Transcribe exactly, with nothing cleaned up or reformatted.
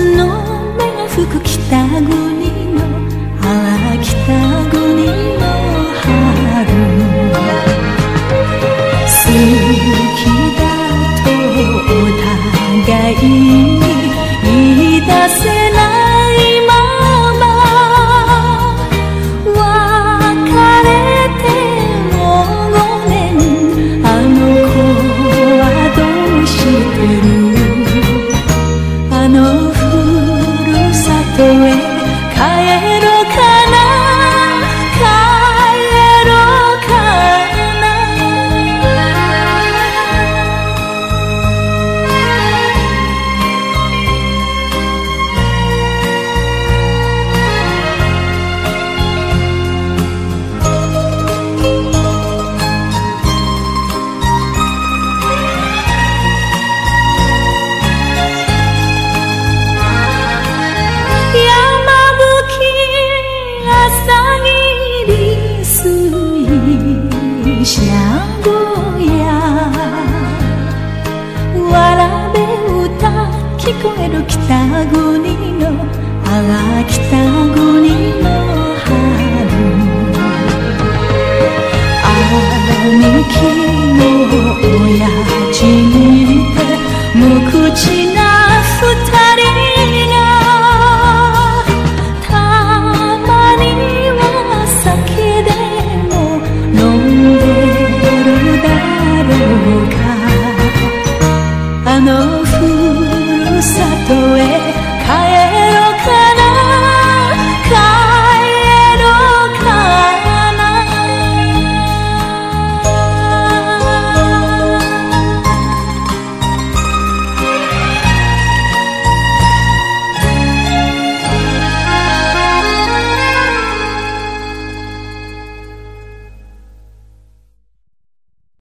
の目が吹く北国の、ああ北国の春。好きだとお互いに言い出せないまま別れてもうごねん、あの子はどうしてる？あのふるさとへ帰ろうかな、帰ろうかな。シャゴヤわらべ歌聞こえる北国の、ああ北国の春。兄貴の親父にて無口な二人が、たまには酒でも飲んであのふるさとへ帰